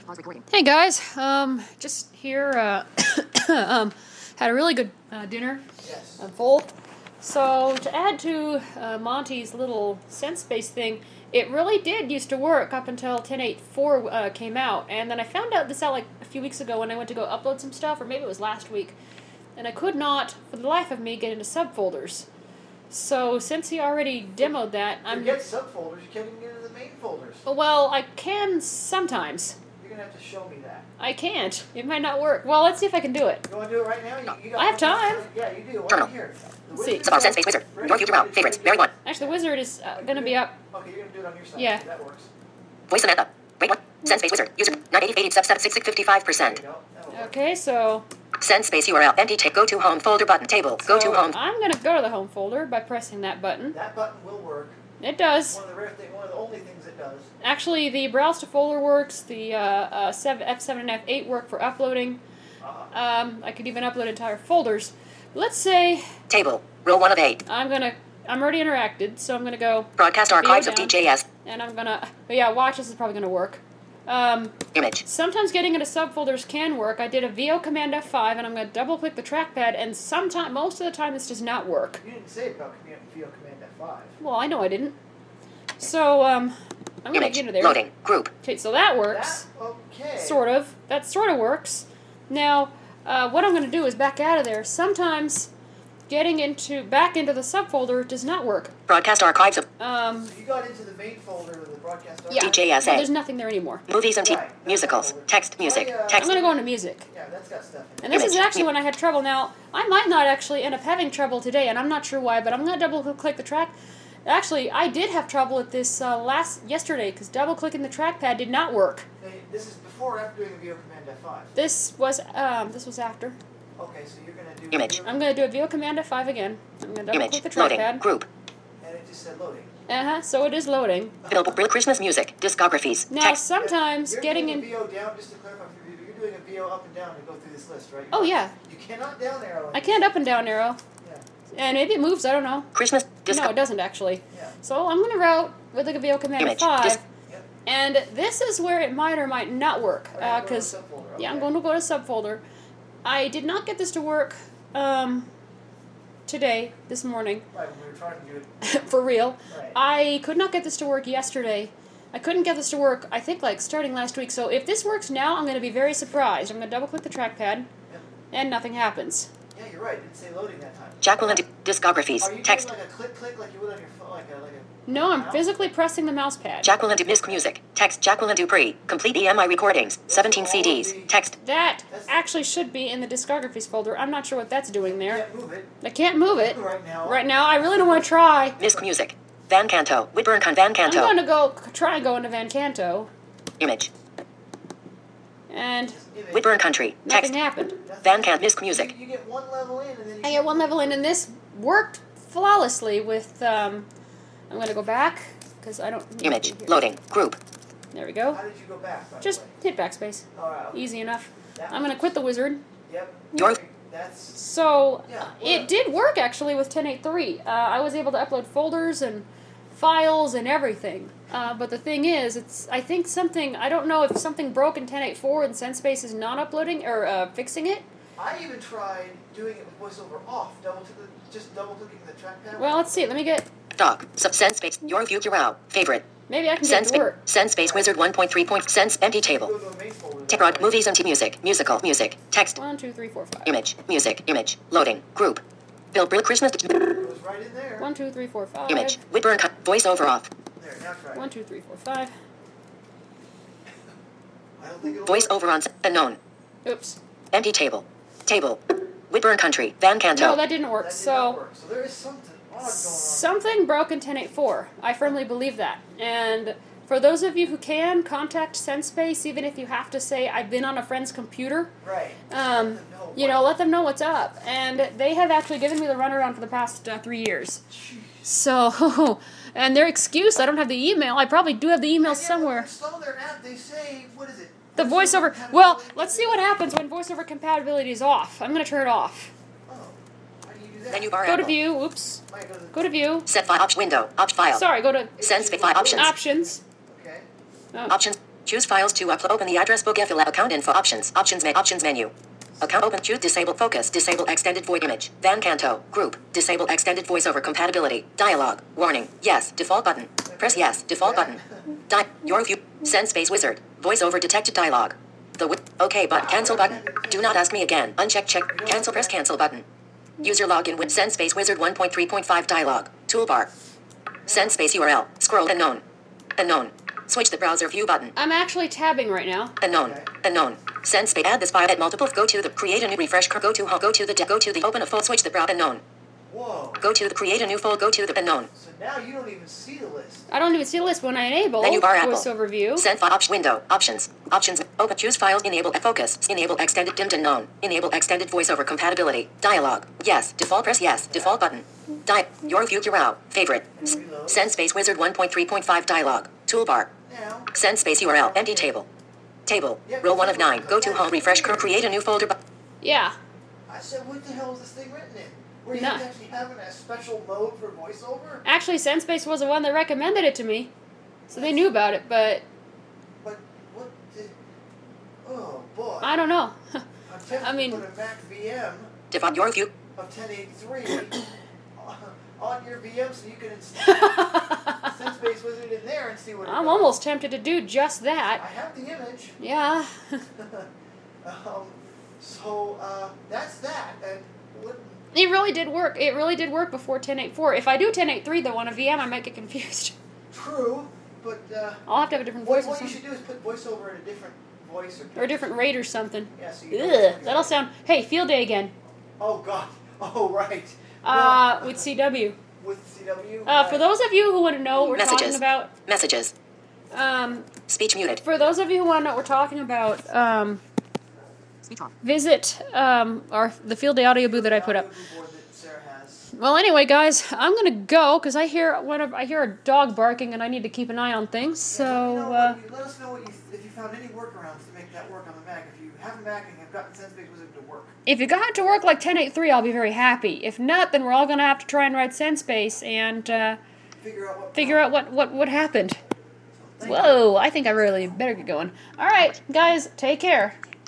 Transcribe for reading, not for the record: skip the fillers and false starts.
Hey guys, just here, had a really good dinner. Yes. I'm full. So, to add to Monty's little SenseSpace thing, it really did used to work up until 10.8.4 came out, and then I found out this out like a few weeks ago when I went to go upload some stuff, or maybe it was last week, and I could not, for the life of me, get into subfolders. So, since he already demoed that, Forget subfolders, you can't even get into the main folders. Well, I can sometimes. You're going to have to show me that. I can't. It might not work. Well, let's see if I can do it. You want to do it right now? You got I have time. Yeah, you do. Terminal. Here. See. SenseSpace Wizard. Your future route. Favorites. Mary 1. Actually, the wizard is going to be up. Okay, you're going to do it on your side. Yeah. So that works. Voice Samantha. Rate 1. SenseSpace Wizard. User 988 There you go. That'll work. Okay, so SenseSpace URL. Empty take. Go to home folder button. Table. Go to home. I'm going to go to the home folder by pressing that button. That button will work. It does. One of the only things it does. Actually, the browse to folder works. The F7 and F8 work for uploading. I could even upload entire folders. Let's say Table. Row 1 of 8. I'm already interacted, so I'm gonna go Broadcast archives of down. DJS. And I'm gonna, watch, this is probably gonna work. Image. Sometimes getting into subfolders can work. I did a VO Command F5, and I'm gonna double click the trackpad, and most of the time this does not work. You didn't say about VO Command F5. Well, I know I didn't. So, I'm gonna Image. get into there. Loading. Group. Okay, so that works. Okay. Sort of. That sort of works. Now, what I'm going to do is back out of there. Sometimes getting back into the subfolder does not work. Broadcast archives of So you got into the main folder of the broadcast. Yeah. DJSA. Well, there's nothing there anymore. Movies and Right. musicals. Text. Music. I'm Text. going to go into music. Yeah, that's got stuff in it. And this is Image. actually when I had trouble. Now, I might not actually end up having trouble today, and I'm not sure why, but I'm going to double click the track. Actually, I did have trouble with this yesterday, because double clicking the trackpad did not work. Hey, this is before or after doing the VO Command F5? This was after. Okay, so you're going to do... Image. I'm going to do a VO Command F5 again. I'm going to double Image. click the Loading. trackpad. Group. And it just said loading. So it is loading. Billboard. Christmas music. Discographies. Now, Text. sometimes You're getting doing in... a VO down, just to clarify for you, you're doing a VO up and down to go through this list, right? Oh, yeah. You cannot down arrow. I can't up and down arrow. Yeah. And maybe it moves, I don't know. Christmas. No, it doesn't actually. Yeah. So I'm going to route with like a VO Command Image. 5. Yep. And this is where it might or might not work. All right, go to Because, the subfolder, yeah, I'm okay. going to go to subfolder. I did not get this to work today, this morning, Right, when we were trying to do it. for real. Right. I could not get this to work yesterday. I couldn't get this to work, I think, like, starting last week. So if this works now, I'm going to be very surprised. I'm going to double-click the trackpad, Yep. and nothing happens. Yeah, you're right. It didn't say loading that time. Jacqueline. Discographies. Are you Text. doing like a click like you would on your phone? Like a No, I'm mouse? physically pressing the mouse pad. Jacqueline Disc Music. Text. Jacqueline Dupree. Complete EMI recordings. 17 CDs. Text. That actually should be in the discographies folder. I'm not sure what that's doing You there. can't move it I can't move it. right now. Right now, I really don't want to try. Disc Music. Van Canto. Whitburn Van I'm Canto. going to try and go into Van Canto, Image. and Image. Whitburn Country. Text. nothing happened. Nothing. Van Canto. Disc Music. You get one level in and then you I get one level in, and this worked flawlessly with, I'm going to go back, because I don't... Image. Loading. Group. There we go. How did you go back, by Just the way? hit backspace. All right. okay. Easy enough. That I'm going to works. quit the wizard. Yep. Your- That's... So, Yeah, it did work, actually, with 10.8.3. I was able to upload folders and files and everything. But the thing is, I think something, I don't know if something broke in 10.8.4 and SenseSpace is not uploading, or fixing it. I even tried doing it with VoiceOver off, just double-clicking the trackpad. Well, let's see. Let me get, Doc. SenseSpace. Your future route. Favorite. maybe I can get it to work. SenseSpace Wizard 1.3. Sense. Empty table. Go to the main folder. Teprod. Movies and music. Musical. Music. Text. 1, 2, 3, 4, 5. Image. Music. Image. Loading. Group. Billboard. Christmas. It was right in there. 1, 2, 3, 4, 5. Image. Whitburn. Voice over off. There, now try 1, it. 2, 3, 4, 5. I don't think it'll Voice work. over on. Unknown. Oops. Empty table. Table. Whitburn Country. Van Canto. No, that didn't work. That did So, not work. So there is something odd going on. something broke in 10.8.4. I firmly believe that. And for those of you who can, contact SenseSpace, even if you have to say, I've been on a friend's computer. Right. Let them know what's up. And they have actually given me the runaround for the past 3 years. So, and their excuse, I don't have the email. I probably do have the email somewhere. Install their app. They say, what is it? The voiceover. Well, let's see what happens when voiceover compatibility is off. I'm going to turn it off. Oh, how do you do that? Menu bar. Go to Apple. view. Oops. Might go to the- Go to view. Set file. Option window. Opt file. Sorry, go to SenseSpace file options. options. Okay. Oh, Options. Choose files to upload. Open the address book. FL account info. Options. Options menu. Account open. Choose disable focus. Disable extended voice image. Van Canto. Group. Disable extended voiceover compatibility. Dialog. Warning. Yes. Default button. Press yes. Default button. Your view. Send space wizard. Voiceover detected dialog. OK button. Cancel button. Do not ask me again. Uncheck check. Cancel. Press cancel button. User login with Send space wizard 1.3.5 dialog. Toolbar. Send space URL. Scroll unknown. Unknown. Switch the browser view button. I'm actually tabbing right now. Unknown. Unknown. Send space. Add this file at multiple. Go to the create a new refresh. Go to home. Go to the open a folder. Switch the browser. Unknown. Whoa. Go to the create a new folder. Go to the unknown. So now you don't even see the list. I don't even see the list when I enable Menu bar Apple. VoiceOver View. Send file option window. Options. Open. Choose files. Enable focus. Enable extended dimmed unknown. Enable extended voiceover compatibility. Dialog. Yes. Default. Press yes. Default button. Your view URL. Favorite. Send space wizard 1.3.5 dialog. Toolbar. Now. Send space URL. Empty table. Table. Yep, Row 1 of 9. Go to home. Refresh. Create a new folder. Yeah. I said, what the hell is this thing written in? Were you No. actually having a special mode for voiceover? Actually, SendSpace was the one that recommended it to me. So they knew about it, but But what did... Oh, boy. I don't know. I'm tempted I mean- to put a Mac VM Define your view. of 1083 on your VM so you can install Send Space Wizard in there and see what it I'm does. almost tempted to do just I that. have the image. Yeah. That's that. And what... It really did work. It really did work before 10.8.4. If I do 10.8.3 though on a VM, I might get confused. True, but I'll have to have a different voice or what you something. should do is put voiceover in a different voice Or a different rate or something. Yeah, so you know what's Ugh, going that'll on. sound... Hey, field day again. Oh God! Oh right. With CW. With CW. For those of you who want to know what we're Messages. talking about... Messages. Speech muted. For those of you who want to know what we're talking about, Speech on. visit the field day audio booth that I put up. Board that Sarah has. Well, anyway, guys, I'm gonna go because I hear a dog barking and I need to keep an eye on things. So, Let us know if you found any workarounds to make that work on the Mac. If you have a Mac and have gotten SendSpace Wizard to work. if you got it to work like 10.8.3, I'll be very happy. If not, then we're all gonna have to try and write SendSpace and Figure out what happened. Thank you. Whoa, I think I really better get going. All right, guys, take care.